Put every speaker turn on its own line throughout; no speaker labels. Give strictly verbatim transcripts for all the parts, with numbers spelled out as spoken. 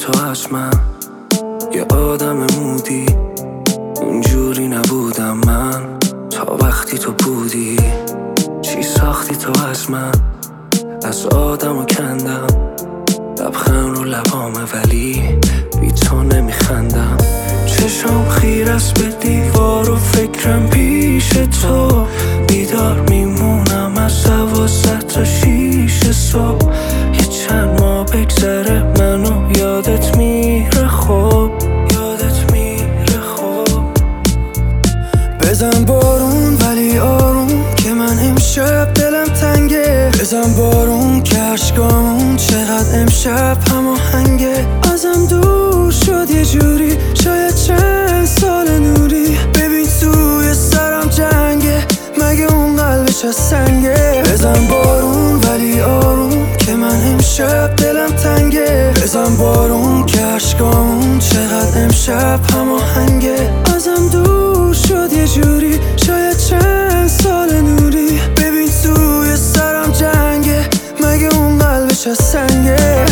تو از من یه آدم مودی، اونجوری نبودم من تا وقتی تو بودی. چی ساختی تو از من؟ از آدمو کندم، لبخند رو لبامه ولی بی تو نمیخندم. چشم خیر است به دیوار و فکرم پیش تو، بیدار میمونم از دوازده تا شیش صبح. یه چند ماه بگذره منو یادت میره خوب، یادت میره خوب. بزن بارون ولی آروم که من امشب دلم تنگه. بزن بارون که عشقامون چقدر امشب هماهنگه. ازم دور شد یه جوری، شاید چند سال نوری. ببین توی سرم جنگه، مگه اون قلبش از سنگه. بزن بارون ولی آروم که من امشب دلم تنگه. بزن بارون که عشقامون چقدر امشب هماهنگه. ازم دور شد یه جوری، شاید چند سال نوری. ببین توی سرم جنگه، مگه اون قلبش از سنگه.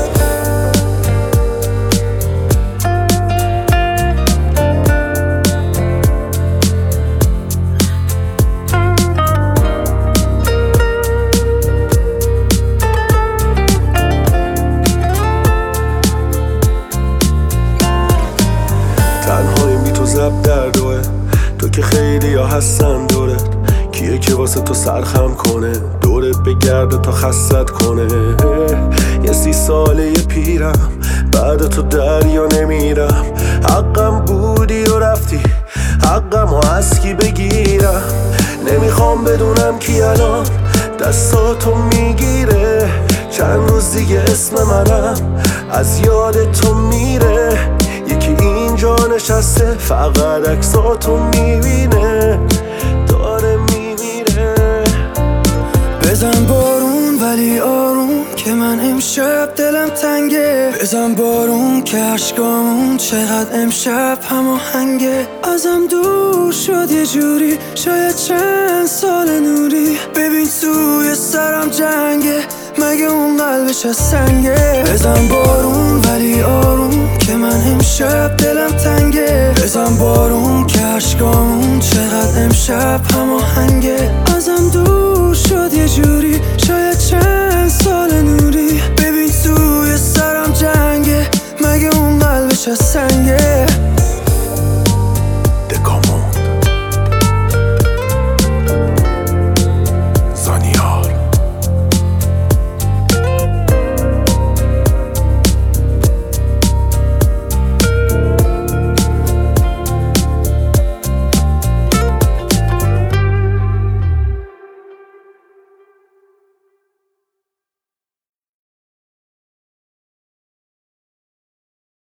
تنهایی بی تو زب در دوه، تو که خیلی ها هستن دورت. کیه که واسه تو سرخم کنه، دورت بگرده تا خستت کنه. یه سی ساله یه پیرم، بعد تو دریا نمیرم. حقم بودی و رفتی، حقم و از کی بگیرم. نمیخوام بدونم کی الان دستاتو میگیره. چند روز دیگه اسم منم از یاد تو میره. یکی اینجا نشسته فقط عکساتو میبینه، داره میمیره.
بزن بارون ولی آروم که من امشب دلم تنگه. بزن بارون که عشقامون چقدر امشب هماهنگه. ازم دور شد یه جوری، شاید چند سال نوری. ببین توی سرم جنگه، مگه اون قلبش از سنگه. بزن بارون ولی آروم که من امشب دلم تنگه. بزن بارون که عشقامون چقدر امشب هماهنگه. ازم دور شد یه جوری، شاید